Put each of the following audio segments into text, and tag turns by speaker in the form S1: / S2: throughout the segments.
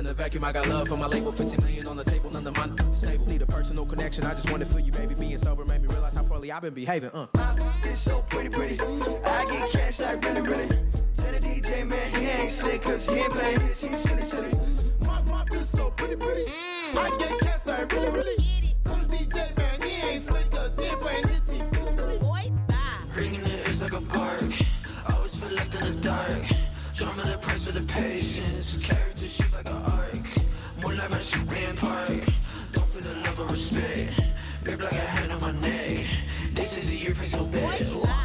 S1: in a vacuum. I got love for my label, 15 million on the table, none of mine stable. Need a personal connection, I just wanna feel you, baby. Being sober made me realize how poorly I've been behaving.
S2: It's so pretty, pretty. I get cash like really, really. Tell the DJ man he ain't slick, cause he ain't playing his, he's silly, silly. My bitch so pretty, pretty. I get cash like really, really. Tell the DJ man he ain't slick, cause he ain't playing his, he's silly, silly.
S3: Ringing the ears like a bark. Always feel left in the dark. Show me the price for the patience. Character shift like an arc. More like my shit in park. Don't feel the love or respect. Grip like a hand on my neck. This is a year for so bad.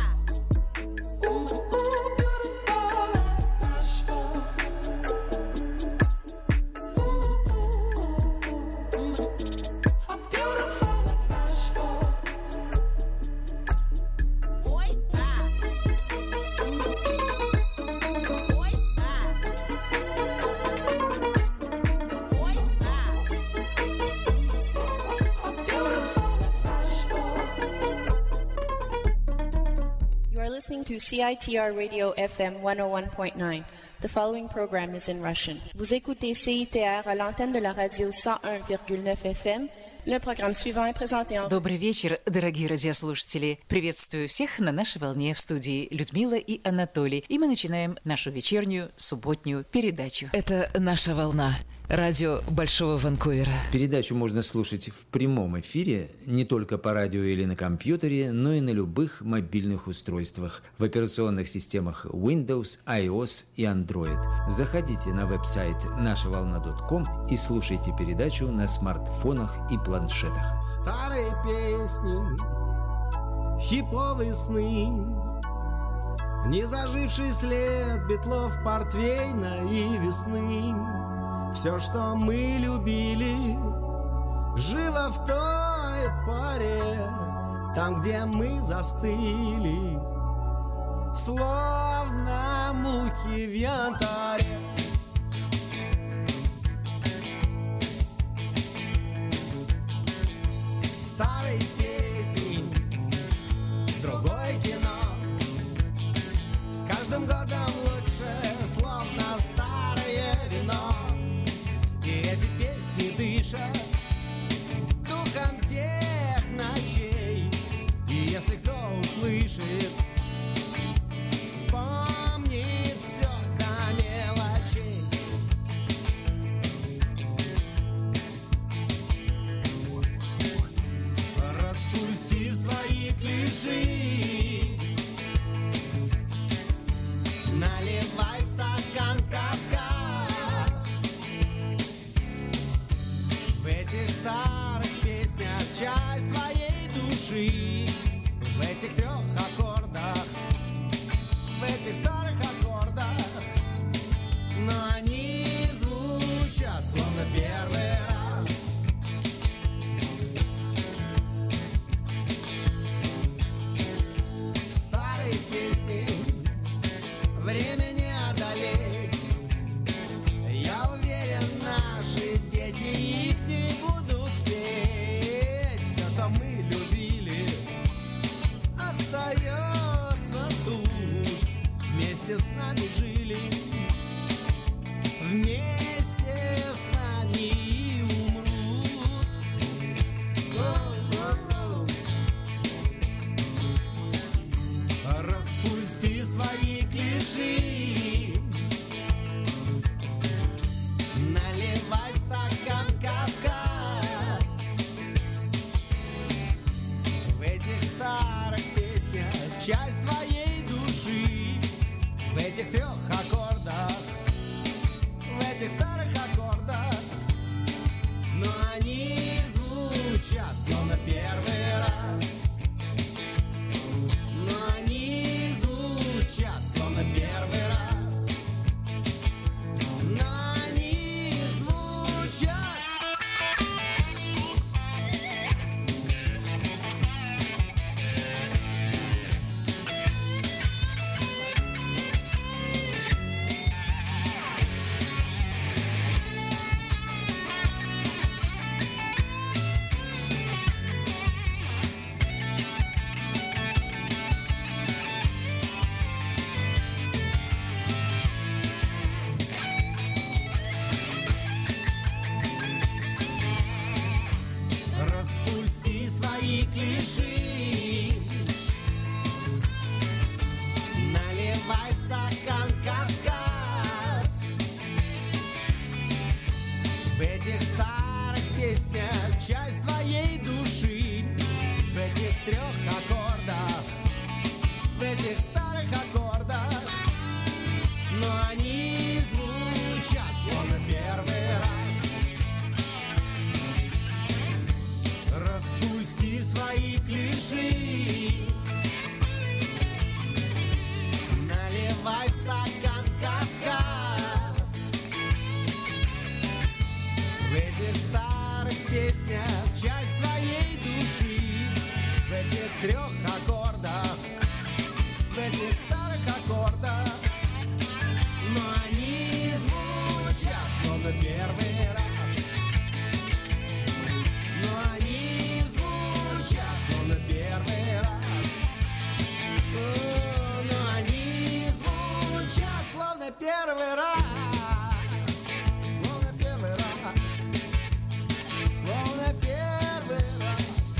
S4: Listening to CITR Radio FM 101.9. The following program is in Russian. Vous écoutez CITR à l'antenne de la radio 101,9 FM. Le programme suivant est présenté en...
S5: Добрый вечер, дорогие радиослушатели. Приветствую всех на нашей волне в студии Людмила и Анатолий. И мы начинаем нашу вечернюю субботнюю передачу.
S6: Это наша волна. Радио Большого Ванкувера.
S7: Передачу можно слушать в прямом эфире не только по радио или на компьютере, но и на любых мобильных устройствах в операционных системах Windows, iOS и Android. Заходите на веб-сайт нашаволна.com и слушайте передачу на смартфонах и планшетах.
S8: Старые песни, хиповые сны, незаживший след битлов, портвейна и весны. Все, что мы любили, жило в той поре, там, где мы застыли, словно мухи в янтаре. Старые песни, другое кино, с каждым годом лучше, словно старое вино. И эти песни дышат духом тех ночей. И если кто услышит, вспомнит все до мелочей. Распусти свои клиши, наливай в стакан Кавказ. В этих старых песнях часть твоей души, в этих трех аккордах, в этих старых аккордах. Но они звучат словно первый раз. Старые песни, время не одолеть. Я уверен, наши дети их не будут петь. Все, что мы любили, остается тут. Вместе с нами жили, вместе с нами и умрут. Распусти свои клиши, наливай в стакан Кавказ. В этих старых песнях часть твоей души, в этих трех аккордах, в этих старых аккордах. Но они звучат словно первый раз. Но они звучат словно первый раз. Но они звучат В этих старых песнях часть твоей души, в этих трех аккордах, в этих старых аккордах. Но они звучат словно первый раз. Но они звучат словно первый раз. Но они звучат словно первый раз. Словно первый раз. Словно первый раз.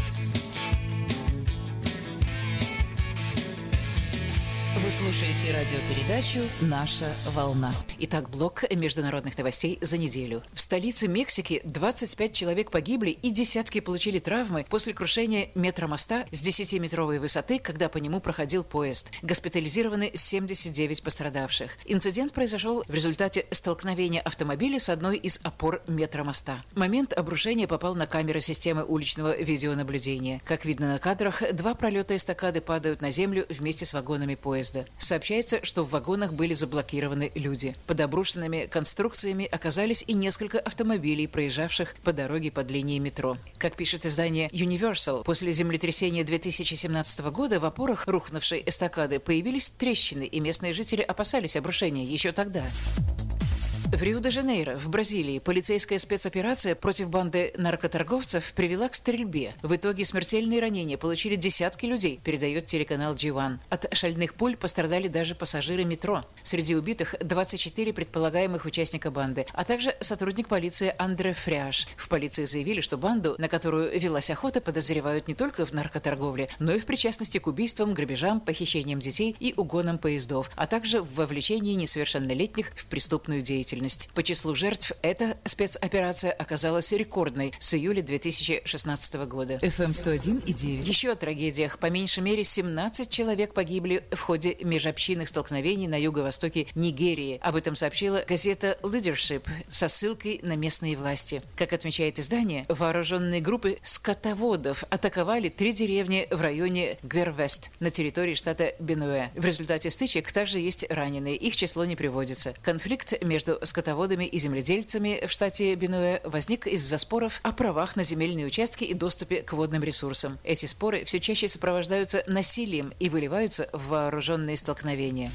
S6: Вы слушаете радиопередачу «Наша волна».
S5: Итак, блок международных новостей за неделю. В столице Мексики 25 человек погибли и десятки получили травмы после крушения метромоста с 10-метровой высоты, когда по нему проходил поезд. Госпитализированы 79 пострадавших. Инцидент произошел в результате столкновения автомобиля с одной из опор метромоста. Момент обрушения попал на камеры системы уличного видеонаблюдения. Как видно на кадрах, 2 пролета эстакады падают на землю вместе с вагонами поезда. Сообщается, что в вагонах были заблокированы люди. Под обрушенными конструкциями оказались и несколько автомобилей, проезжавших по дороге под линией метро. Как пишет издание Universal, после землетрясения 2017 года в опорах рухнувшей эстакады появились трещины, и местные жители опасались обрушения еще тогда. В Рио-де-Жанейро, в Бразилии, полицейская спецоперация против банды наркоторговцев привела к стрельбе. В итоге смертельные ранения получили десятки людей, передает телеканал G1. От шальных пуль пострадали даже пассажиры метро. Среди убитых 24 предполагаемых участника банды, а также сотрудник полиции Андре Фряж. В полиции заявили, что банду, на которую велась охота, подозревают не только в наркоторговле, но и в причастности к убийствам, грабежам, похищениям детей и угонам поездов, а также в вовлечении несовершеннолетних в преступную деятельность. По числу жертв эта спецоперация оказалась рекордной с июля 2016 года.
S6: FM 101,9.
S5: Еще о трагедиях. По меньшей мере 17 человек погибли в ходе межобщинных столкновений на юго-востоке Нигерии. Об этом сообщила газета Leadership со ссылкой на местные власти. Как отмечает издание, вооруженные группы скотоводов атаковали 3 деревни в районе Гвервест на территории штата Бенуэ. В результате стычек также есть раненые. Их число не приводится. Конфликт между скотоводами и земледельцами в штате Бенуэ возник из-за споров о правах на земельные участки и доступе к водным ресурсам. Эти споры все чаще сопровождаются насилием и выливаются в вооруженные столкновения.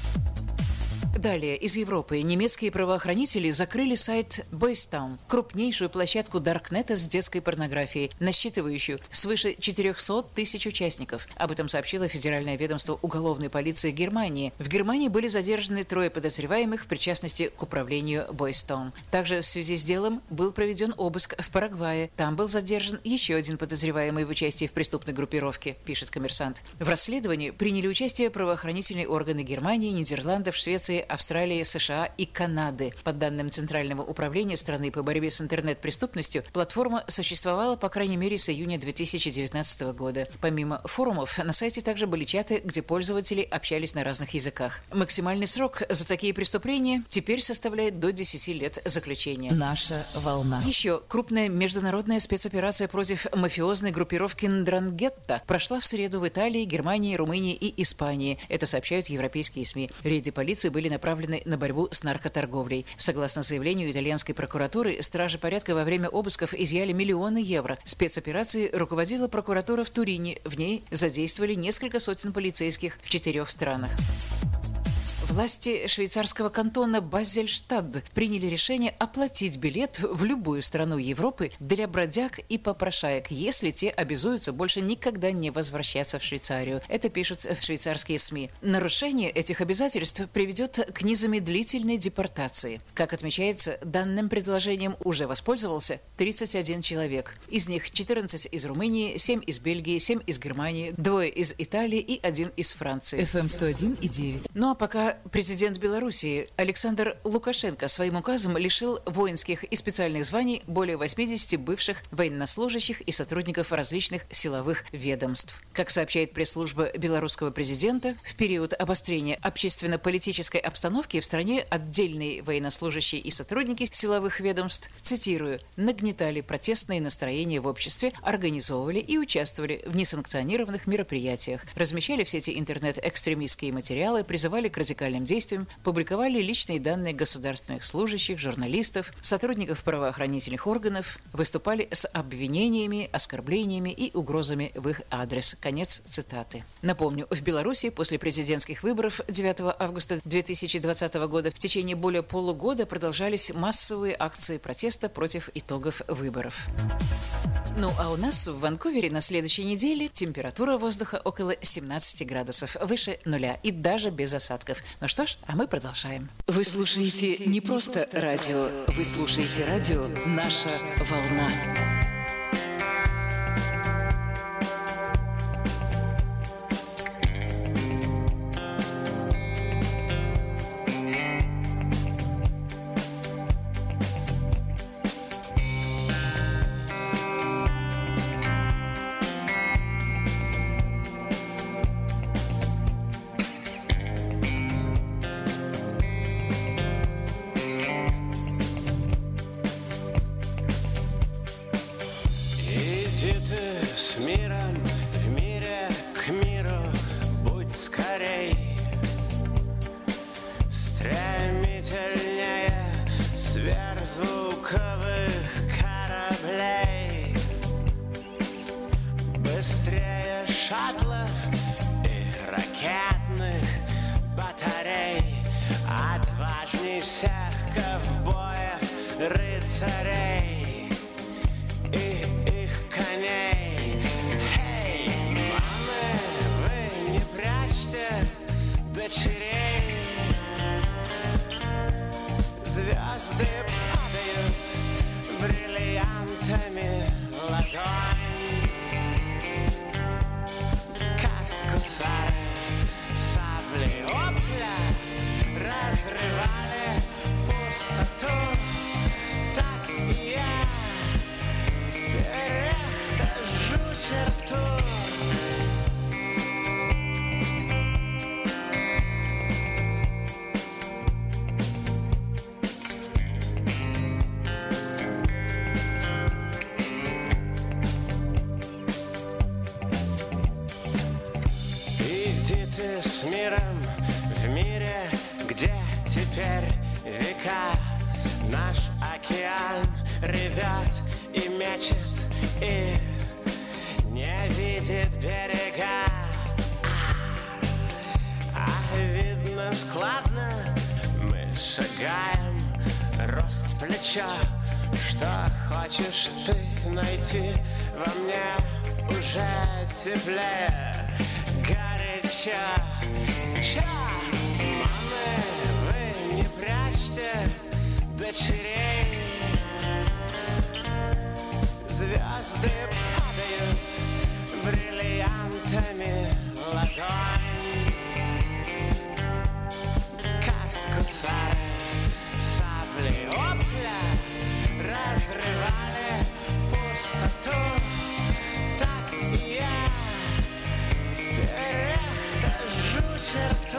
S5: Далее, из Европы немецкие правоохранители закрыли сайт Boystown, крупнейшую площадку даркнета с детской порнографией, насчитывающую свыше 400 тысяч участников. Об этом сообщило Федеральное ведомство уголовной полиции Германии. В Германии были задержаны 3 подозреваемых в причастности к управлению Boystown. Также в связи с делом был проведен обыск в Парагвае. Там был задержан еще 1 подозреваемый в участии в преступной группировке, пишет «Коммерсант». В расследовании приняли участие правоохранительные органы Германии, Нидерландов, Швеции, Австралии, США и Канады. По данным Центрального управления страны по борьбе с интернет-преступностью, платформа существовала, по крайней мере, с июня 2019 года. Помимо форумов, на сайте также были чаты, где пользователи общались на разных языках. Максимальный срок за такие преступления теперь составляет до 10 лет заключения.
S6: Наша волна.
S5: Еще крупная международная спецоперация против мафиозной группировки Ндрангетта прошла в среду в Италии, Германии, Румынии и Испании. Это сообщают европейские СМИ. Рейды полиции были направлены на борьбу с наркоторговлей. Согласно заявлению итальянской прокуратуры, стражи порядка во время обысков изъяли миллионы евро. Спецоперацией руководила прокуратура в Турине. В ней задействовали несколько сотен полицейских в 4 странах. Власти швейцарского кантона Базельштадт приняли решение оплатить билет в любую страну Европы для бродяг и попрошаек, если те обязуются больше никогда не возвращаться в Швейцарию. Это пишут швейцарские СМИ. Нарушение этих обязательств приведет к незамедлительной депортации. Как отмечается, данным предложением уже воспользовался 31 человек. Из них 14 из Румынии, 7 из Бельгии, 7 из Германии, 2 из Италии и 1 из Франции.
S6: FM 101,9.
S5: Ну а пока президент Белоруссии Александр Лукашенко своим указом лишил воинских и специальных званий более 80 бывших военнослужащих и сотрудников различных силовых ведомств. Как сообщает пресс-служба белорусского президента, в период обострения общественно-политической обстановки в стране отдельные военнослужащие и сотрудники силовых ведомств, цитирую, нагнетали протестные настроения в обществе, организовывали и участвовали в несанкционированных мероприятиях, размещали в сети интернет-экстремистские материалы, призывали к радикальным карательным действиям публиковали личные данные государственных служащих, журналистов, сотрудников правоохранительных органов, выступали с обвинениями, оскорблениями и угрозами в их адрес. Конец цитаты. Напомню, в Беларуси после президентских выборов 9 августа 2020 года в течение более полугода продолжались массовые акции протеста против итогов выборов. Ну а у нас в Ванкувере на следующей неделе температура воздуха около 17 градусов, выше нуля и даже без осадков. Ну что ж, а мы продолжаем.
S6: Вы слушаете не просто радио, вы слушаете радио «Наша волна».
S9: Рыцарей и их коней. Эй, мамы, вы не прячьте дочерей. Звезды падают бриллиантами в ладонь, как гусары сабли опля разрывали пустоту. Так и я перехожу черту. Иди ты с миром в мире, где теперь века. Наш океан ревет и мечет, и не видит берега. А видно складно, мы шагаем, рост плеча. Что хочешь ты найти во мне уже теплее, горячо. Мамы, вы не прячьте дочерей. Звезды падают бриллиантами в ладонь, как гусары сабли опля разрывали пустоту. Так и я перехожу черту.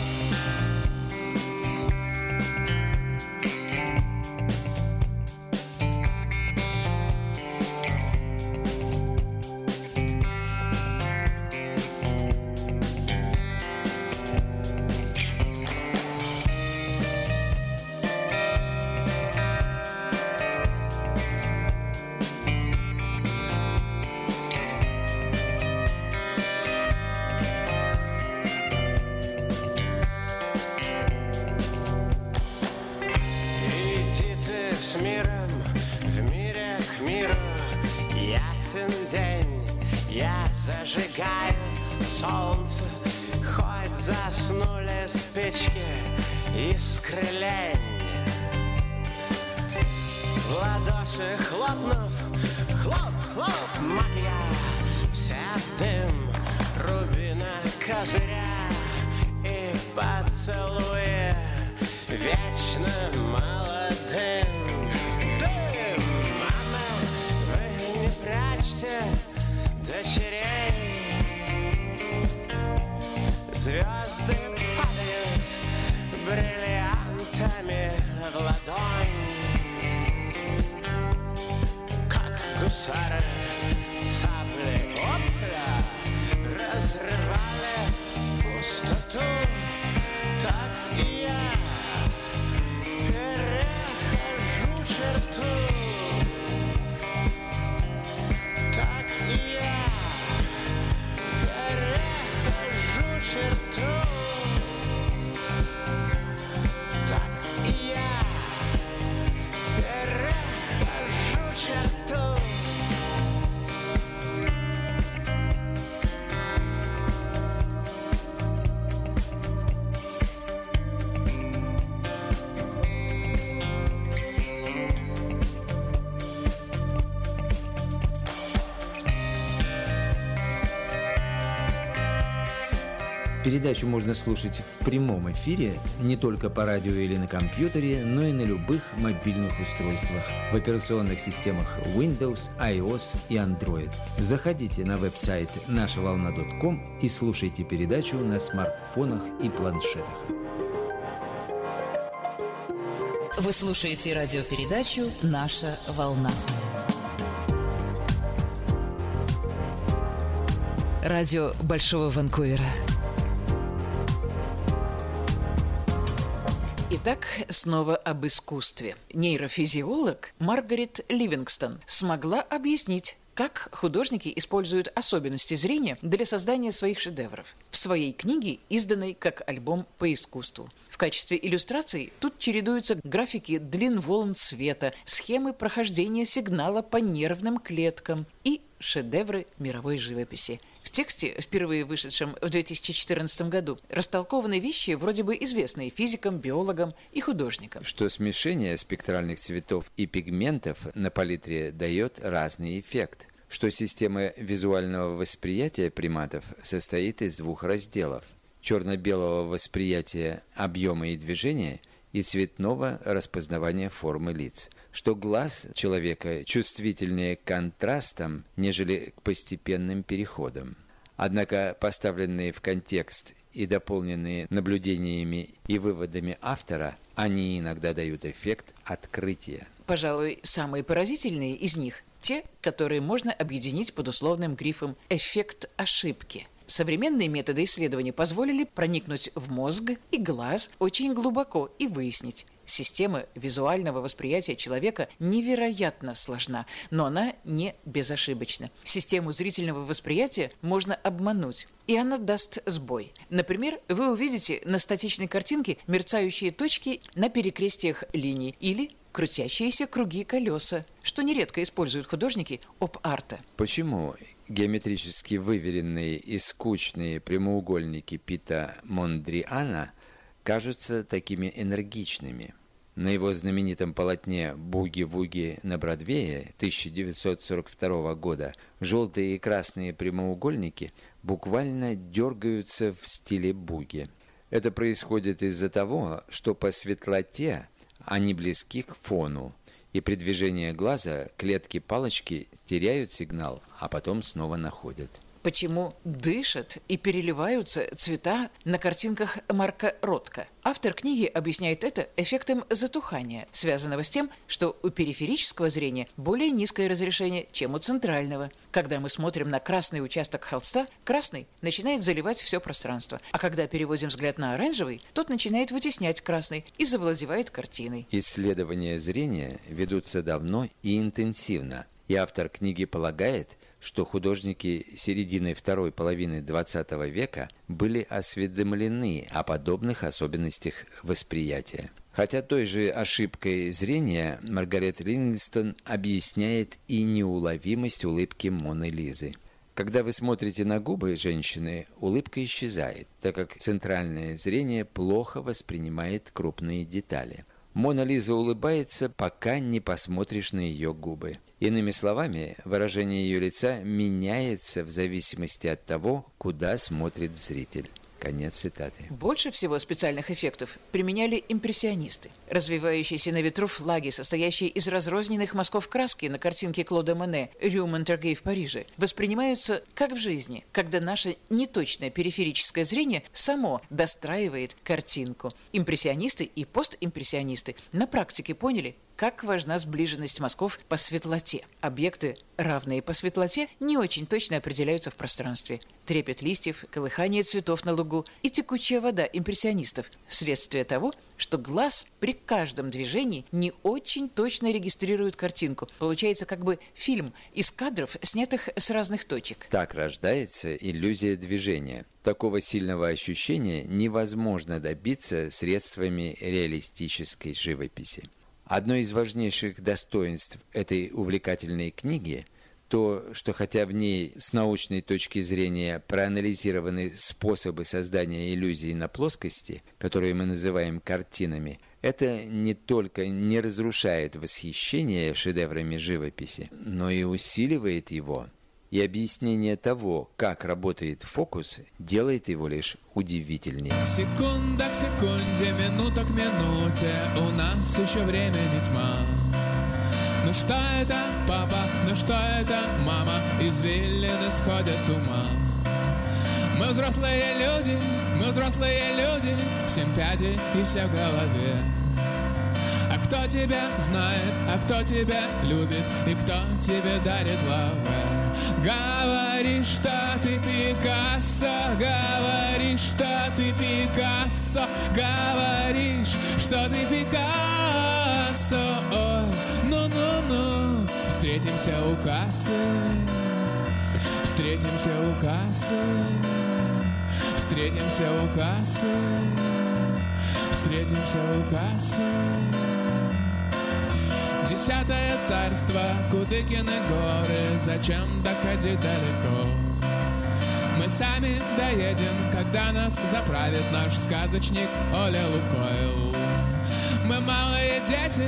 S9: С миром, в мире к миру, ясен день, я зажигаю солнце, хоть заснули спички, искры лень. В ладоши хлопнув, хлоп-хлоп, магия, вся в дым рубина козыря и поцелуя вечно молодым. Дочерей. Звезды падают бриллиантами в ладонь, как гусары сабли опля разрывали пустоту. Так
S7: Передачу можно слушать в прямом эфире не только по радио или на компьютере, но и на любых мобильных устройствах в операционных системах Windows, iOS и Android. Заходите на веб-сайт нашаволна.ком и слушайте передачу на смартфонах и планшетах.
S6: Вы слушаете радиопередачу «Наша волна». Радио Большого Ванкувера.
S5: Итак, снова об искусстве. Нейрофизиолог Маргарет Ливингстон смогла объяснить, как художники используют особенности зрения для создания своих шедевров. В своей книге, изданной как альбом по искусству. В качестве иллюстраций тут чередуются графики длин волн света, схемы прохождения сигнала по нервным клеткам и шедевры мировой живописи. В тексте, впервые вышедшем в 2014 году, растолкованы вещи, вроде бы известные физикам, биологам и художникам.
S7: Что смешение спектральных цветов и пигментов на палитре дает разный эффект. Что система визуального восприятия приматов состоит из двух разделов – черно-белого восприятия объема и движения и цветного распознавания формы лиц. Что глаз человека чувствительнее к контрастам, нежели к постепенным переходам. Однако поставленные в контекст и дополненные наблюдениями и выводами автора, они иногда дают эффект открытия.
S5: Пожалуй, самые поразительные из них – те, которые можно объединить под условным грифом «эффект ошибки». Современные методы исследования позволили проникнуть в мозг и глаз очень глубоко и выяснить. Система визуального восприятия человека невероятно сложна, но она не безошибочна. Систему зрительного восприятия можно обмануть, и она даст сбой. Например, вы увидите на статичной картинке мерцающие точки на перекрестиях линий или крутящиеся круги колеса, что нередко используют художники оп-арта.
S7: Почему геометрически выверенные и скучные прямоугольники Пита Мондриана кажутся такими энергичными? На его знаменитом полотне «Буги-вуги» на Бродвее 1942 года желтые и красные прямоугольники буквально дергаются в стиле буги. Это происходит из-за того, что по светлоте они близки к фону, и при движении глаза клетки палочки теряют сигнал, а потом снова находят.
S5: Почему дышат и переливаются цвета на картинках Марка Ротко? Автор книги объясняет это эффектом затухания, связанного с тем, что у периферического зрения более низкое разрешение, чем у центрального. Когда мы смотрим на красный участок холста, красный начинает заливать все пространство, а когда переводим взгляд на оранжевый, тот начинает вытеснять красный и завладевает картиной.
S7: Исследования зрения ведутся давно и интенсивно, и автор книги полагает, что художники середины второй половины XX века были осведомлены о подобных особенностях восприятия. Хотя той же ошибкой зрения Маргарет Ливингстон объясняет и неуловимость улыбки Моны Лизы. Когда вы смотрите на губы женщины, улыбка исчезает, так как центральное зрение плохо воспринимает крупные детали. Мона Лиза улыбается, пока не посмотришь на ее губы. Иными словами, выражение ее лица меняется в зависимости от того, куда смотрит зритель. Конец цитаты.
S5: Больше всего специальных эффектов применяли импрессионисты. Развивающиеся на ветру флаги, состоящие из разрозненных мазков краски на картинке Клода Моне «Рю Монтаргей в Париже», воспринимаются как в жизни, когда наше неточное периферическое зрение само достраивает картинку. Импрессионисты и постимпрессионисты на практике поняли, как важна сближенность мазков по светлоте. Объекты, равные по светлоте, не очень точно определяются в пространстве. Трепет листьев, колыхание цветов на лугу и текучая вода импрессионистов – следствие того, что глаз при каждом движении не очень точно регистрирует картинку. Получается как бы фильм из кадров, снятых с разных точек.
S7: Так рождается иллюзия движения. Такого сильного ощущения невозможно добиться средствами реалистической живописи. Одно из важнейших достоинств этой увлекательной книги – то, что хотя в ней с научной точки зрения проанализированы способы создания иллюзий на плоскости, которые мы называем картинами, это не только не разрушает восхищение шедеврами живописи, но и усиливает его. и объяснение того, как работает фокус, делает его лишь удивительнее.
S10: Секунда к секунде, минута к минуте, у нас еще времени тьма. Ну что это, папа, ну что это, мама, извилины сходят с ума. Мы взрослые люди, 7 пядей и все в голове. А кто тебя знает, а кто тебя любит, и кто тебе дарит лаве? Говоришь, что ты Пикассо, говоришь, что ты Пикассо, говоришь, что ты Пикассо. Ой, ну-ну-ну, встретимся у кассы, встретимся у кассы, встретимся у кассы, встретимся у кассы. 10-е царство, Кудыкины горы, зачем доходить далеко? Мы сами доедем, когда нас заправит наш сказочник Оля Лукойл. Мы малые дети,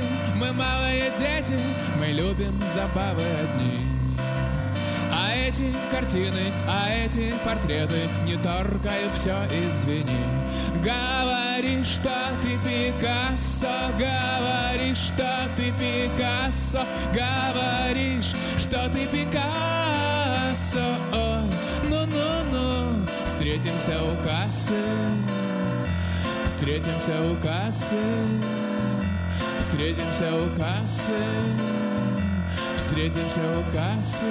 S10: мы любим забавы одни. А эти картины, а эти портреты не торкают, все, извини. Говоришь, что ты Пикассо, говоришь, что ты Пикассо, говоришь, что ты Пикассо. Ой, ну-ну-ну, встретимся у кассы, встретимся у кассы, встретимся у кассы, встретимся у кассы.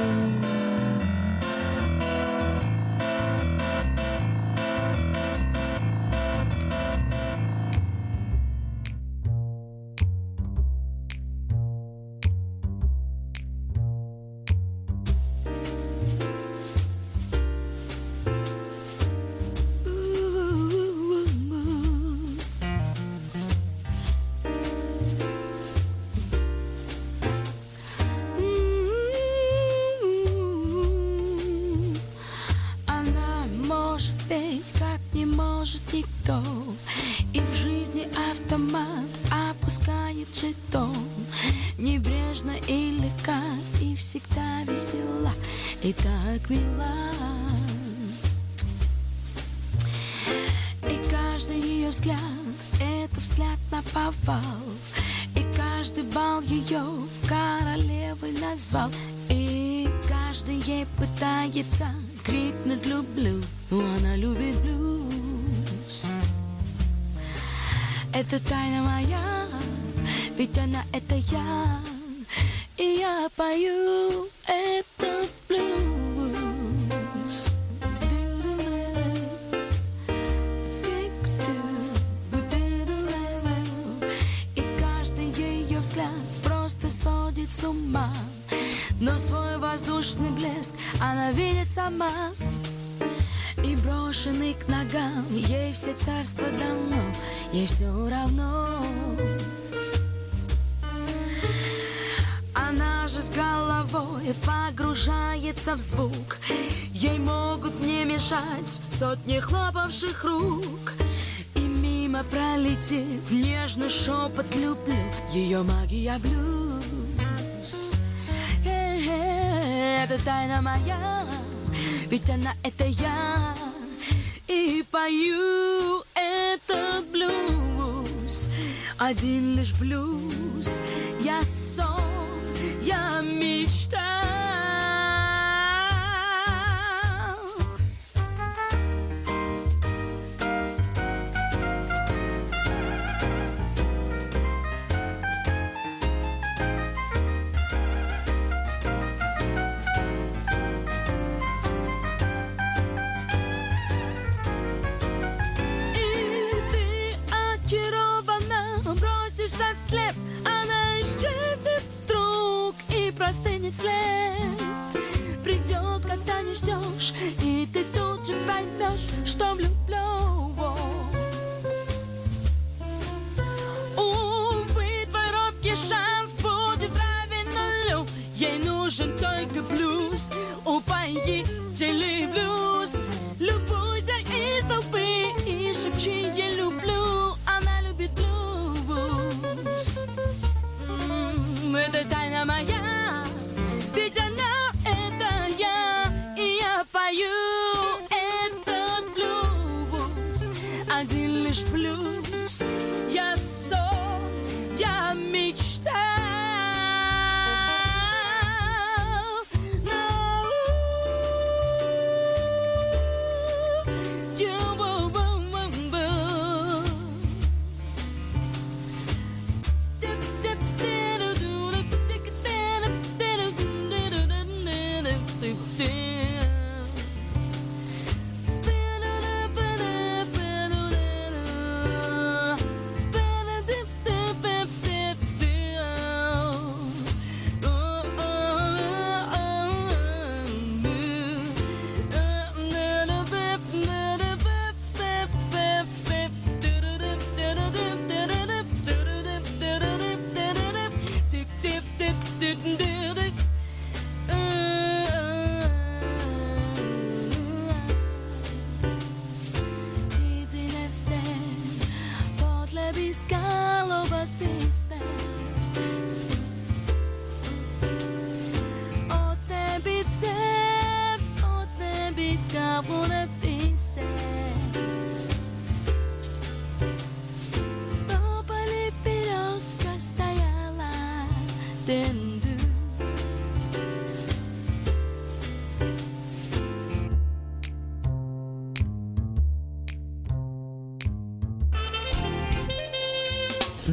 S10: И каждый ей пытается крикнуть «люблю», но она любит блюз. Это тайна моя, ведь она это я, и я пою этот блюз. И каждый ее взгляд просто сводит с ума. Но свой воздушный блеск она видит сама. И брошенный к ногам ей все царства давно, ей все равно. Она же с головой погружается в звук. Ей могут не мешать сотни хлопавших рук. И мимо пролетит нежный шепот «люблю», ее магия блюз. Это тайна моя, ведь она это я, и пою этот блюз. Один лишь блюз, я сон, я мечта. Вслед, она исчезнет вдруг и простынет след. Придет, когда не ждешь, и ты тут же поймешь, что влюблен. Увы, твой робкий шанс будет равен нулю. Ей нужен только блюз, упоительный блюз. Любуйся из толпы и шепчи ей люблю. Она любит блюз. Это тайна моя, ведь она это я,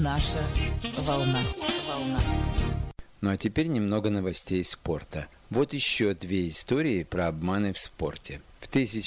S6: наша волна.
S7: Ну а теперь немного новостей спорта. Вот еще две истории про обманы в спорте. В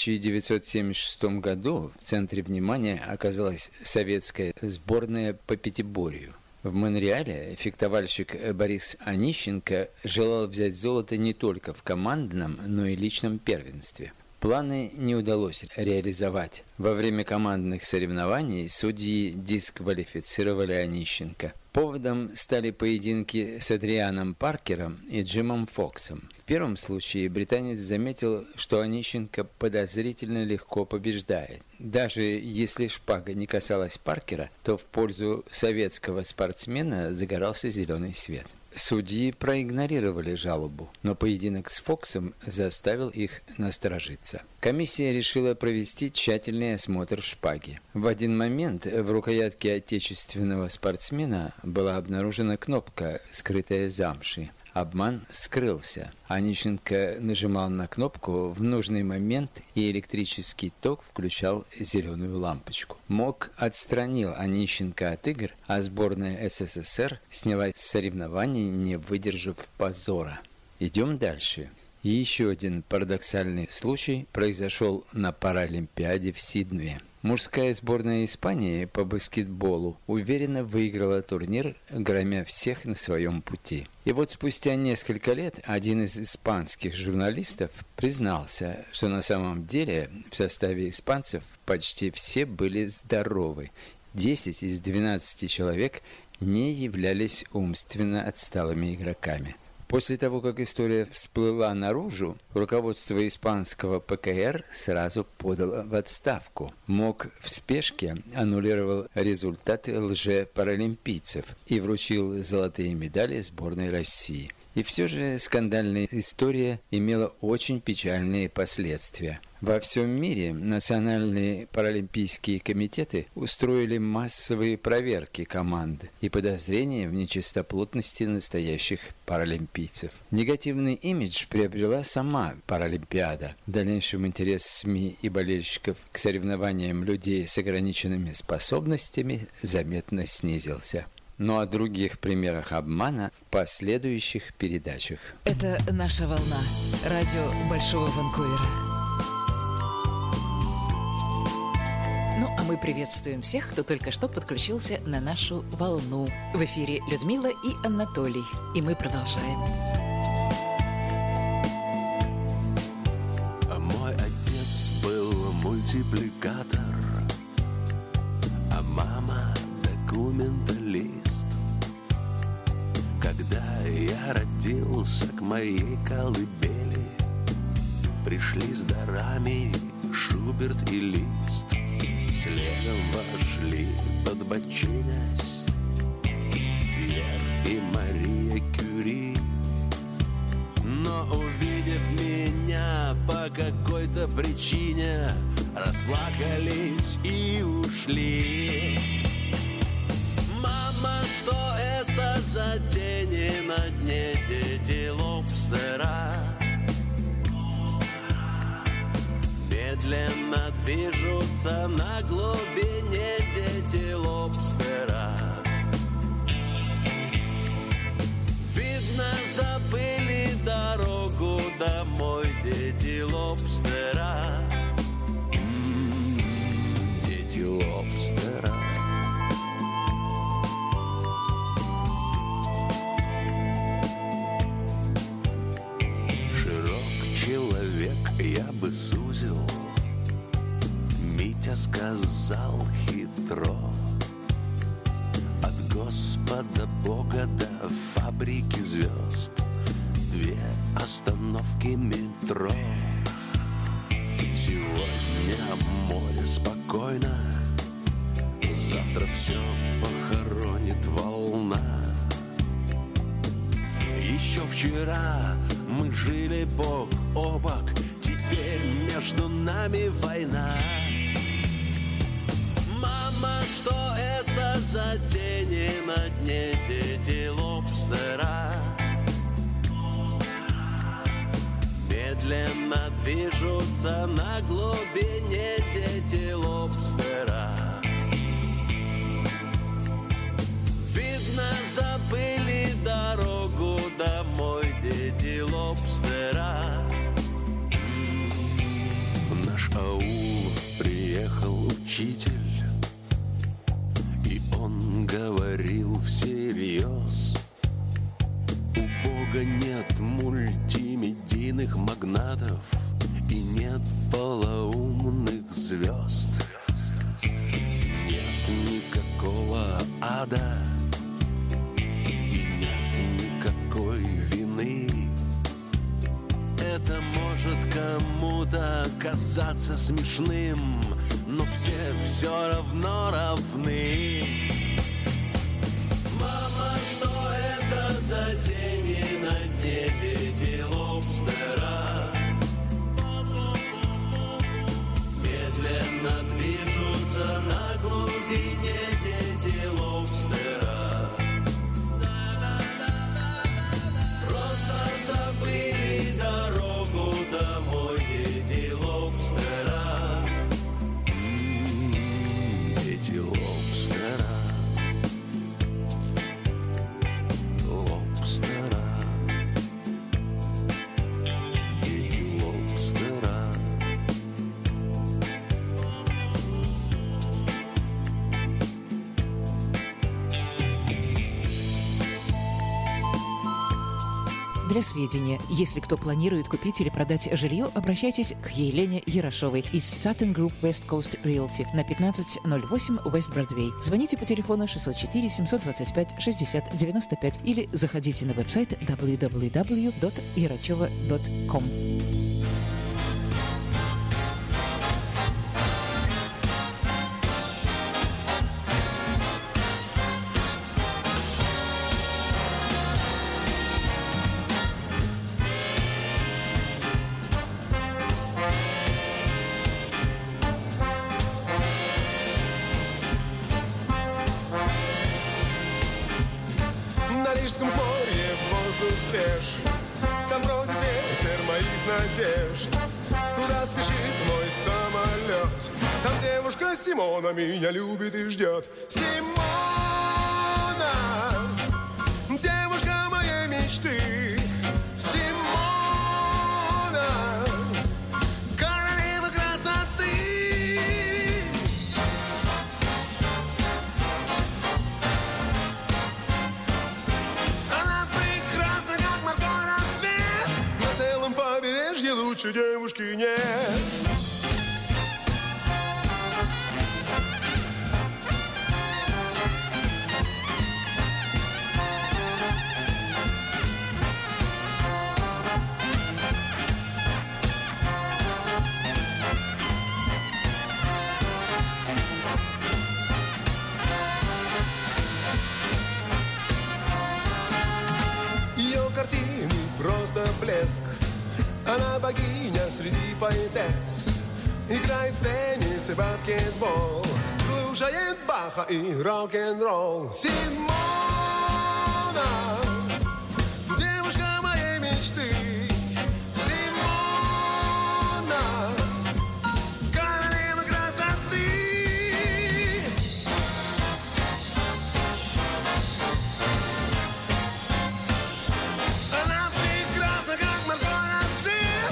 S7: 1976 году в центре внимания оказалась советская сборная по пятиборью. В Монреале фехтовальщик Борис Онищенко желал взять золото не только в командном, но и личном первенстве. Планы не удалось реализовать. Во время командных соревнований судьи дисквалифицировали Онищенко. Поводом стали поединки с Адрианом Паркером и Джимом Фоксом. В первом случае британец заметил, что Онищенко подозрительно легко побеждает. Даже если шпага не касалась Паркера, то в пользу советского спортсмена загорался зеленый свет. Судьи проигнорировали жалобу, но поединок с Фоксом заставил их насторожиться. Комиссия решила провести тщательный осмотр шпаги. В один момент в рукоятке отечественного спортсмена была обнаружена кнопка, скрытая замшей. Обман скрылся. Онищенко нажимал на кнопку в нужный момент, и электрический ток включал зеленую лампочку. МОК отстранил Онищенко от игр, а сборная СССР сняла с соревнований, не выдержав позора. Идем дальше. И еще один парадоксальный случай произошел на Паралимпиаде в Сиднее. Мужская сборная Испании по баскетболу уверенно выиграла турнир, громя всех на своем пути. И вот спустя несколько лет один из испанских журналистов признался, что на самом деле в составе испанцев почти все были здоровы. 10 из 12 человек не являлись умственно отсталыми игроками. После того, как история всплыла наружу, руководство испанского ПКР сразу подало в отставку. МОК в спешке аннулировал результаты лже-паралимпийцев и вручил золотые медали сборной России. И все же скандальная история имела очень печальные последствия. Во всем мире национальные паралимпийские комитеты устроили массовые проверки команд и подозрения в нечистоплотности настоящих паралимпийцев. Негативный имидж приобрела сама Паралимпиада. В дальнейшем интерес СМИ и болельщиков к соревнованиям людей с ограниченными способностями заметно снизился. Но о других примерах обмана в последующих передачах.
S6: Это наша волна. Радио Большого Ванкувера.
S5: Ну, а мы приветствуем всех, кто только что подключился на нашу волну. В эфире Людмила и Анатолий. И мы продолжаем.
S11: Мой отец был мультипликатор, а мама документалист. Когда я родился, к моей колыбели пришли с дарами Шуберт и Лист. Следом вошли, подбочинясь, Пьер и Мария Кюри. Но увидев меня по какой-то причине, расплакались и ушли. Мама, что это за тени на дне, дети лобстера? Медленно движутся на глубине дети лобстера. Видно, забыли дорогу домой дети лобстера. Дети лобстера. Широк человек, я бы сузил. Митя сказал хитро: от Господа Бога до фабрики звезд 2 остановки метро. Сегодня море спокойно, завтра все похоронит волна. Еще вчера мы жили бок о бок, теперь между нами война. Мама, что это за тени на дне дети лобстера? Медленно движутся на глубине дети лобстера. забыли дорогу домой, дети лобстера. В наш аул приехал учитель, и он говорил всерьез: у Бога нет мультимедийных магнатов и нет полоумных звезд. Нет никакого ада и нет никакой вины. Это может кому-то казаться смешным, но все равно равны. Мама, что это за тени на дне, дети лобстера? Медленно движутся на глубине дети лобстера. Просто забыли дорогу домой, дети лобстера. Дети лобстера. Лобстера. Дети лобстера.
S5: Для сведения, если кто планирует купить или продать жилье, обращайтесь к Елене Ярошовой из Sutton Group West Coast Realty на 1508 West Broadway. Звоните по телефону 604 725 60 95 или заходите на веб-сайт www.yarachova.com.
S12: На Рижском море воздух свеж, там бродит ветер моих надежд. Туда спешит мой самолет, там девушка Симона меня любит и ждет. Симона, девушка моей мечты. Симона, королева красоты. Она прекрасна, как морской рассвет. На целом побережье лучше девушки нет. Ее картины просто блеск. Она богиня среди поэтесс. Играет в теннис и баскетбол, слушает Баха и рок-н-ролл. Симона, девушка моей мечты. Симона, королева красоты. Она прекрасна, как морской рассвет.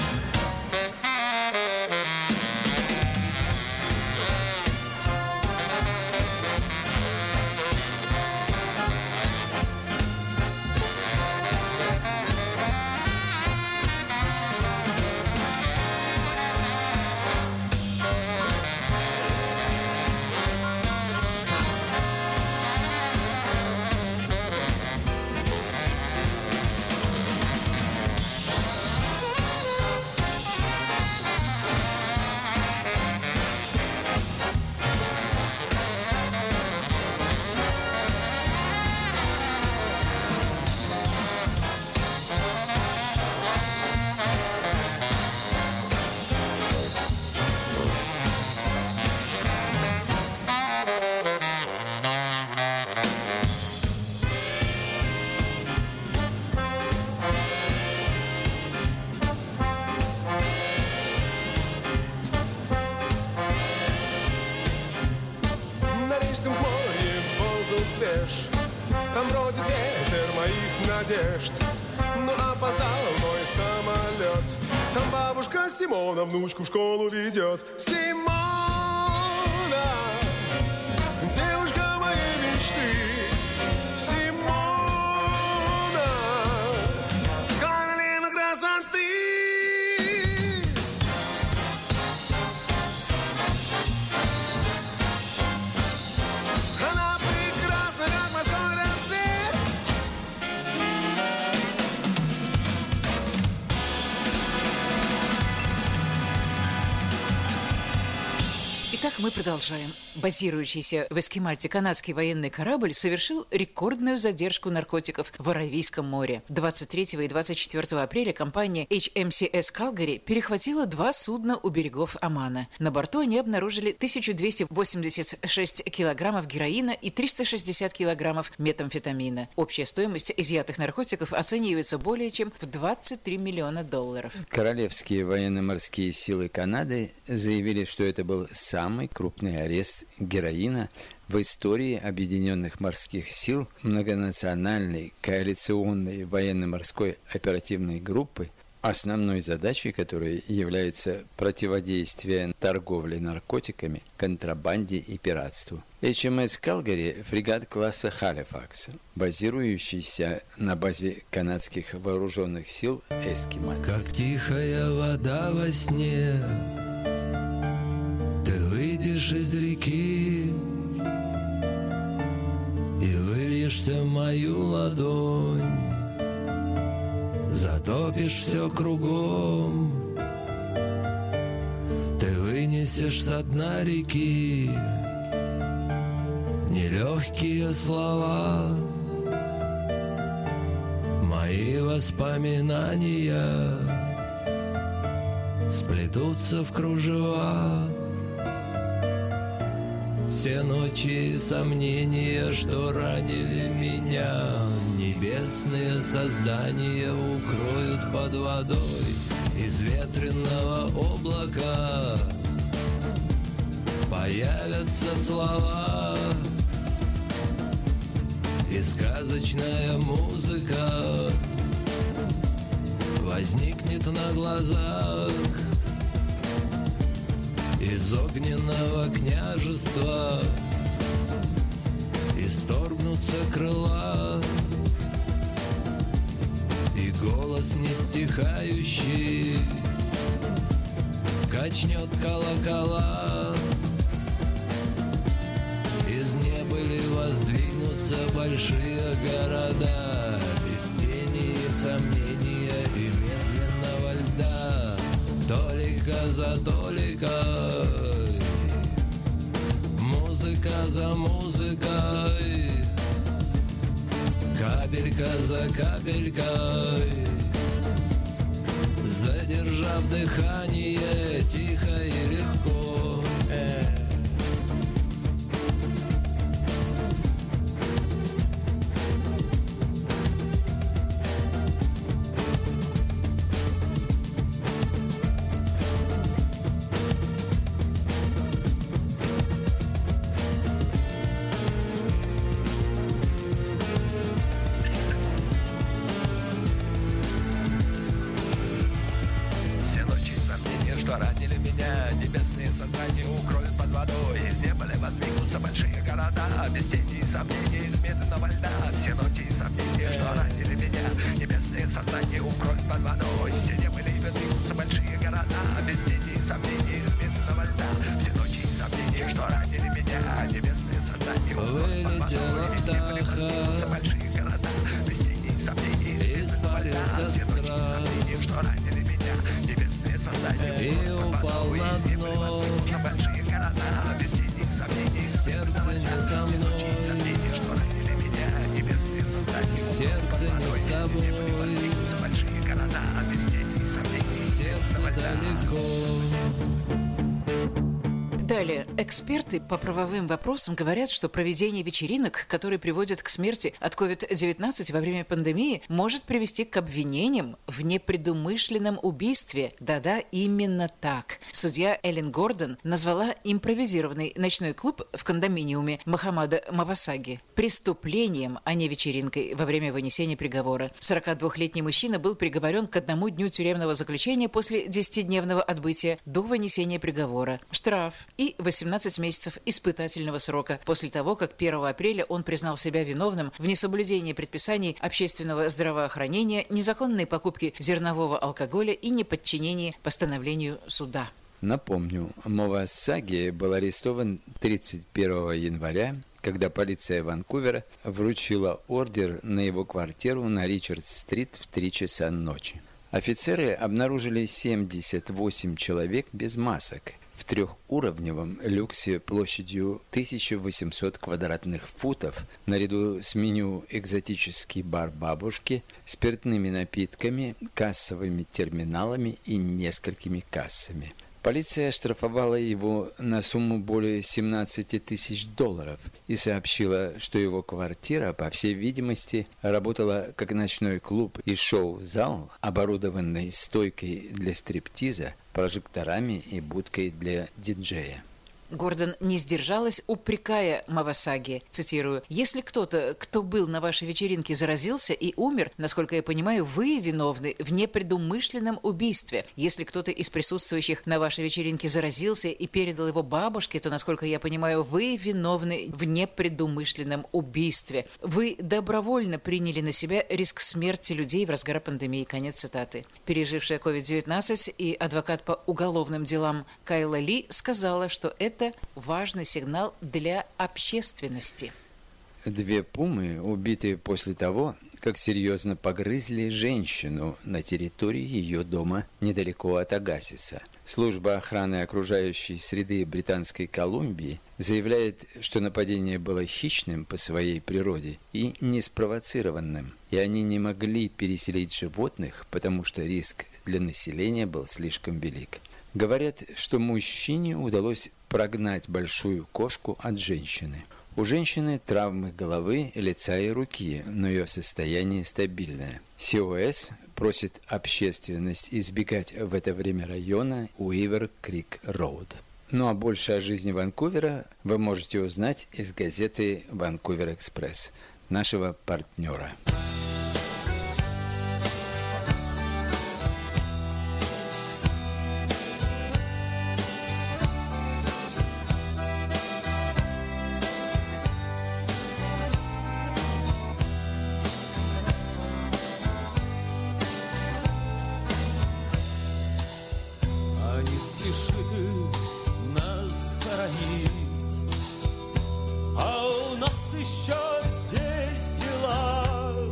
S12: Там бродит ветер моих надежд, но опоздал мой самолет. Там бабушка Симона внучку в школу ведет. Симона, девушка моей мечты. Симона, королева красоты. Она прекрасна, как морской рассвет.
S5: Итак, мы продолжаем. Базирующийся в Эскимальте канадский военный корабль совершил рекордную задержку наркотиков в Аравийском море. 23 и 24 апреля компания HMCS Calgary перехватила 2 судна у берегов Омана. На борту они обнаружили 1286 килограммов героина и 360 килограммов метамфетамина. Общая стоимость изъятых наркотиков оценивается более чем в $23 миллиона.
S7: Королевские военно-морские силы Канады заявили, что это был самый крупный арест героина в истории Объединенных морских сил многонациональной коалиционной военно-морской оперативной группы, основной задачей которой является противодействие торговле наркотиками, контрабанде и пиратству. HMS Calgary – фрегат класса Халифакс, базирующийся на базе канадских вооруженных сил Эскимальт.
S13: Как тихая вода во сне, ты выйдешь из реки и выльешься в мою ладонь, затопишь все кругом. Ты вынесешь со дна реки нелегкие слова, мои воспоминания сплетутся в кружева. Все ночи сомнения, что ранили меня, небесные создания укроют под водой. Из ветреного облака появятся слова, и сказочная музыка возникнет на глазах. Из огненного княжества исторгнутся крыла, и голос нестихающий качнет колокола. Из небыли воздвигнутся большие города, без тени и сомнения и медленного льда. Толика за толикой, музыка за музыкой, капелька за капелькой, задержав дыхание тихо и легко.
S5: Далее. Эксперты по правовым вопросам говорят, что проведение вечеринок, которые приводят к смерти от COVID-19 во время пандемии, может привести к обвинениям в непредумышленном убийстве. Да-да, именно так. Судья Эллен Гордон назвала импровизированный ночной клуб в кондоминиуме Мохаммада Мавасаги преступлением, а не вечеринкой во время вынесения приговора. 42-летний мужчина был приговорен к 1 дню тюремного заключения после 10-дневного отбытия до вынесения приговора, штраф и 18 месяцев испытательного срока после того, как 1 апреля он признал себя виновным в несоблюдении предписаний общественного здравоохранения, незаконной покупке зернового алкоголя и неподчинении постановлению суда.
S7: Напомню, Мавасаги был арестован 31 января, когда полиция Ванкувера вручила ордер на его квартиру на Ричардс-стрит в 3 часа ночи. Офицеры обнаружили 78 человек без масок в 3-уровневом люксе площадью 1800 квадратных футов, наряду с меню «Экзотический бар бабушки», спиртными напитками, кассовыми терминалами и несколькими кассами. Полиция оштрафовала его на сумму более 17 тысяч долларов и сообщила, что его квартира, по всей видимости, работала как ночной клуб и шоу-зал, оборудованный стойкой для стриптиза, прожекторами и будкой для диджея.
S5: Гордон не сдержалась, упрекая Мавасаги, цитирую, «Если кто-то, кто был на вашей вечеринке, заразился и умер, насколько я понимаю, вы виновны в непредумышленном убийстве. Если кто-то из присутствующих на вашей вечеринке заразился и передал его бабушке, то, насколько я понимаю, вы виновны в непредумышленном убийстве. Вы добровольно приняли на себя риск смерти людей в разгар пандемии». Конец цитаты. Пережившая COVID-19 и адвокат по уголовным делам Кайла Ли сказала, что это важный сигнал для общественности.
S7: 2 пумы убиты после того, как серьезно погрызли женщину на территории ее дома недалеко от Агасиса. Служба охраны окружающей среды Британской Колумбии заявляет, что нападение было хищным по своей природе и неспровоцированным, и они не могли переселить животных, потому что риск для населения был слишком велик. Говорят, что мужчине удалось прогнать большую кошку от женщины. У женщины травмы головы, лица и руки, но ее состояние стабильное. СОС просит общественность избегать в это время района Уивер-Крик-Роуд. Ну а больше о жизни Ванкувера вы можете узнать из газеты «Ванкувер Экспресс», нашего партнера.
S8: А у нас еще здесь дела.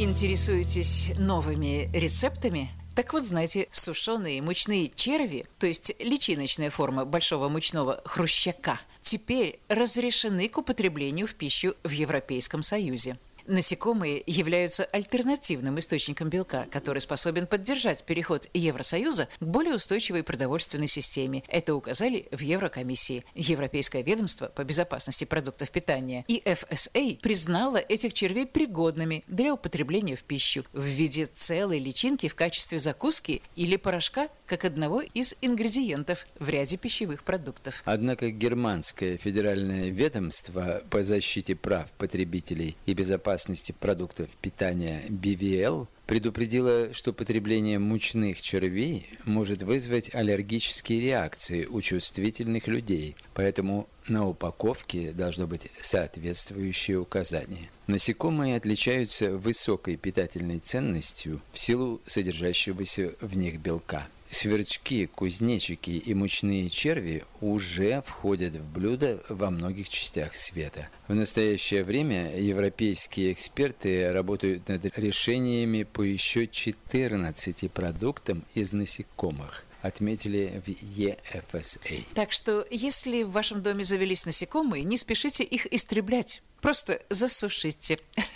S5: Интересуетесь новыми рецептами? Так вот, знаете, сушеные мучные черви, то есть личиночная форма большого мучного хрущака, теперь разрешены к употреблению в пищу в Европейском Союзе. Насекомые являются альтернативным источником белка, который способен поддержать переход Евросоюза к более устойчивой продовольственной системе. Это указали в Еврокомиссии. Европейское ведомство по безопасности продуктов питания EFSA признало этих червей пригодными для употребления в пищу в виде целой личинки в качестве закуски или порошка, как одного из ингредиентов в ряде пищевых продуктов.
S7: Однако германское федеральное ведомство по защите прав потребителей и безопасности продуктов питания BVL предупредило, что потребление мучных червей может вызвать аллергические реакции у чувствительных людей, поэтому на упаковке должно быть соответствующее указание. Насекомые отличаются высокой питательной ценностью в силу содержащегося в них белка. Сверчки, кузнечики и мучные черви уже входят в блюда во многих частях света. В настоящее время европейские эксперты работают над решениями по еще 14 продуктам из насекомых, отметили в EFSA.
S5: Так что, если в вашем доме завелись насекомые, не спешите их истреблять. Просто засушите.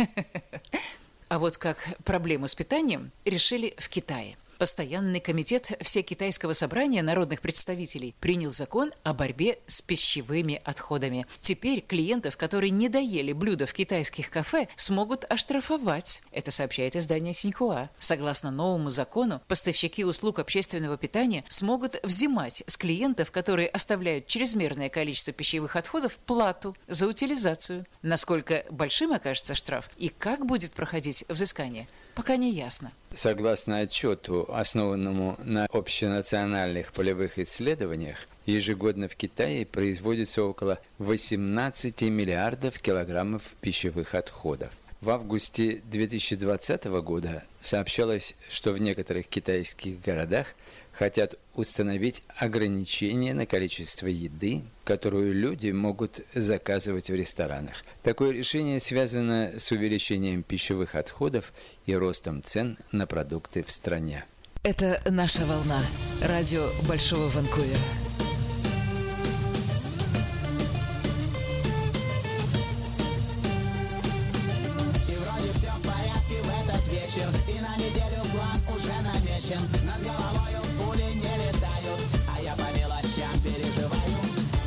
S5: А вот как проблему с питанием решили в Китае. Постоянный комитет Всекитайского собрания народных представителей принял закон о борьбе с пищевыми отходами. Теперь клиентов, которые не доели блюда в китайских кафе, смогут оштрафовать. Это сообщает издание Синьхуа. Согласно новому закону, поставщики услуг общественного питания смогут взимать с клиентов, которые оставляют чрезмерное количество пищевых отходов, плату за утилизацию. Насколько большим окажется штраф и как будет проходить взыскание, пока не ясно.
S7: Согласно отчету, основанному на общенациональных полевых исследованиях, ежегодно в Китае производится около 18 миллиардов килограммов пищевых отходов. В августе 2020 года сообщалось, что в некоторых китайских городах хотят установить ограничения на количество еды, которую люди могут заказывать в ресторанах. Такое решение связано с увеличением пищевых отходов и ростом цен на продукты в стране.
S6: Это «Наша волна». Радио Большого Ванкувера.
S2: Над головою пули не летают, а я по мелочам переживаю.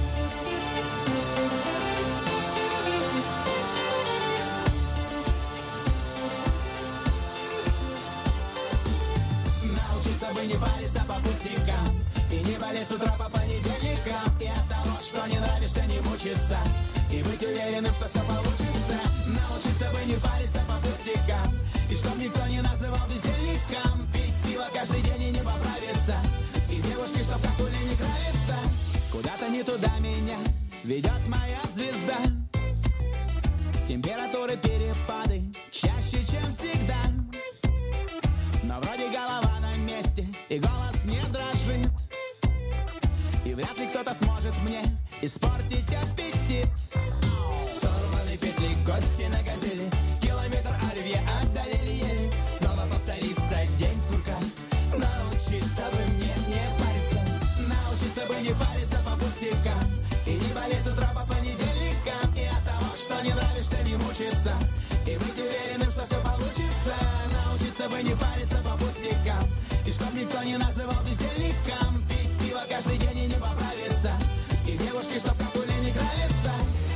S2: Научиться бы не париться по пустякам и не болеть с утра по понедельникам, и от того, что не нравишься, не мучиться, и быть уверенным, что все получится. Научиться бы не париться по пустякам, и чтоб никто не называл бездельником. Каждый день и не поправится, и девушки, чтоб как пули не нравится. Куда-то не туда меня ведет моя звезда. Температуры перепады чаще, чем всегда. Но вроде голова на месте, и голос не дрожит. И вряд ли кто-то сможет мне испортить аппетит. Сорваны петли, гости на газели, километр оливье отдалили еле. Снова повторится день сурка. Научиться бы мне не париться, научиться бы не париться по пустякам, и не болеть с утра по понедельникам, и от того, что не нравишься, не мучиться, и быть уверенным, что все получится. Научиться бы не париться по пустякам, и чтоб никто не называл бездельником. Пить пиво каждый день и не поправиться, и девушки, чтоб как пули не нравится.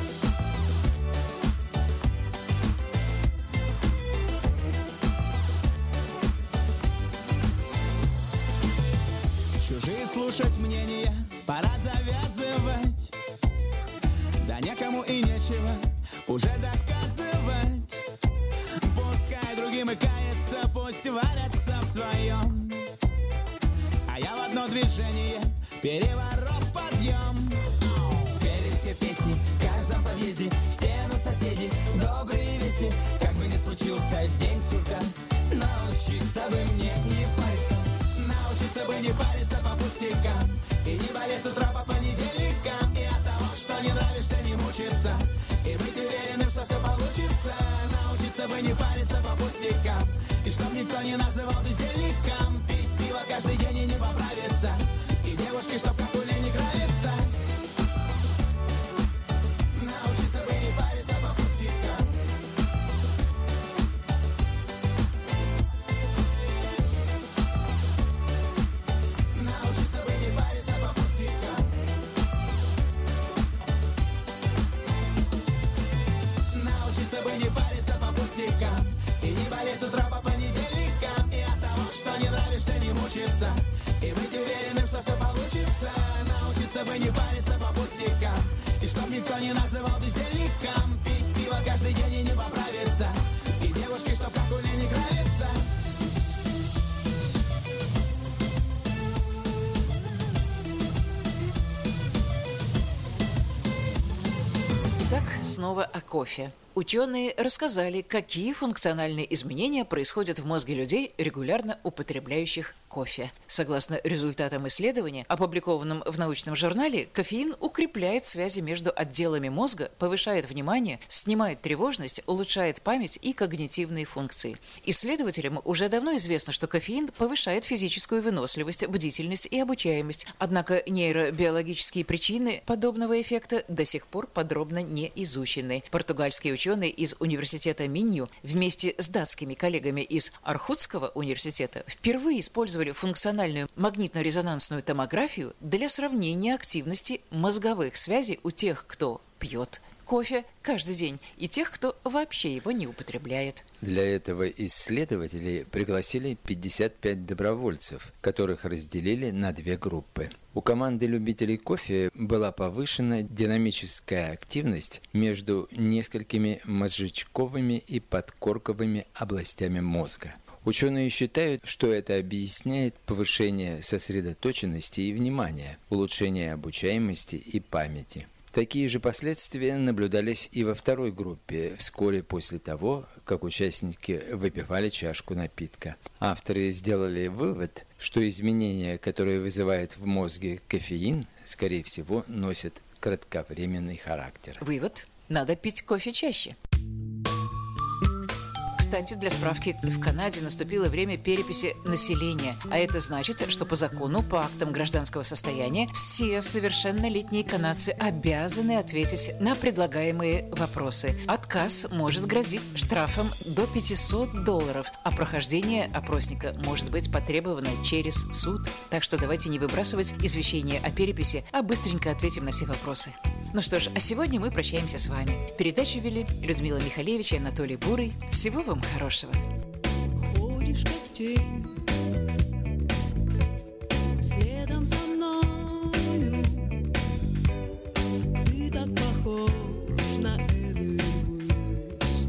S2: Чужие слушать мнения пора завязывать. Да некому и нечего уже доказывать. Пускай другим и кается, пусть варятся в своем, а я в одно движение переворот подъем. Спели все песни в каждом подъезде, в стену соседи добрые вести. Как бы ни случился день сурка, научиться бы мне не париться. Научиться бы не париться по пустякам, и не болеть с утра по понедельникам, и от того, что не нравишься, не мучиться, и быть уверенным, что все получится. Научиться бы не париться по пустякам,
S5: снова о кофе. Ученые рассказали, какие функциональные изменения происходят в мозге людей, регулярно употребляющих кофе. Согласно результатам исследования, опубликованным в научном журнале, кофеин укрепляет связи между отделами мозга, повышает внимание, снимает тревожность, улучшает память и когнитивные функции. Исследователям уже давно известно, что кофеин повышает физическую выносливость, бдительность и обучаемость. Однако нейробиологические причины подобного эффекта до сих пор подробно не изучены. Португальские ученые из университета Минью вместе с датскими коллегами из Архутского университета впервые использовали функциональную магнитно-резонансную томографию для сравнения активности мозговых связей у тех, кто пьет кофе каждый день, и тех, кто вообще его не употребляет.
S7: Для этого исследователи пригласили 55 добровольцев, которых разделили на 2 группы. У команды любителей кофе была повышена динамическая активность между несколькими мозжечковыми и подкорковыми областями мозга. Ученые считают, что это объясняет повышение сосредоточенности и внимания, улучшение обучаемости и памяти. Такие же последствия наблюдались и во второй группе, вскоре после того, как участники выпивали чашку напитка. Авторы сделали вывод, что изменения, которые вызывает в мозге кофеин, скорее всего, носят кратковременный характер.
S5: Вывод: надо пить кофе чаще. Кстати, для справки, в Канаде наступило время переписи населения, а это значит, что по закону, по актам гражданского состояния, все совершеннолетние канадцы обязаны ответить на предлагаемые вопросы. Отказ может грозить штрафом до $500, а прохождение опросника может быть потребовано через суд. Так что давайте не выбрасывать извещение о переписи, а быстренько ответим на все вопросы. Ну что ж, а сегодня мы прощаемся с вами. Передачу вели Людмила Михалевич и Анатолий Бурый. Всего вам хорошего.
S14: Ходишь как тень, следом за мною. Ты так похож на Эдельвейс.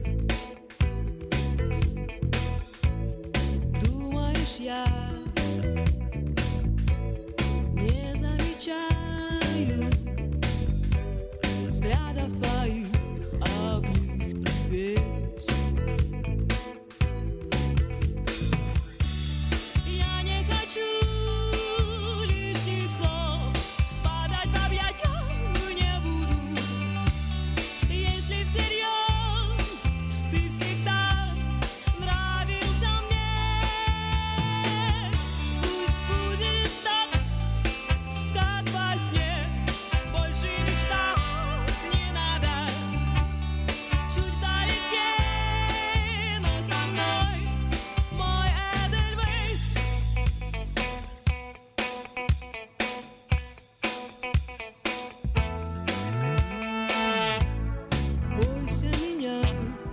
S14: Думаешь, я не замечаю взглядов твоих, а в них ты весь. Я не хочу лишних слов, падать в объятия не буду. Если всерьез ты всегда нравился мне, пусть будет так, как во сне, больше мечтать не надо. Чуть вдалеке, но со мной мой Эдельвейс. Бойся меня,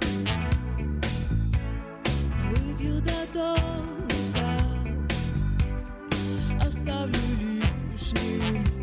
S14: выпью до конца, оставлю лишним.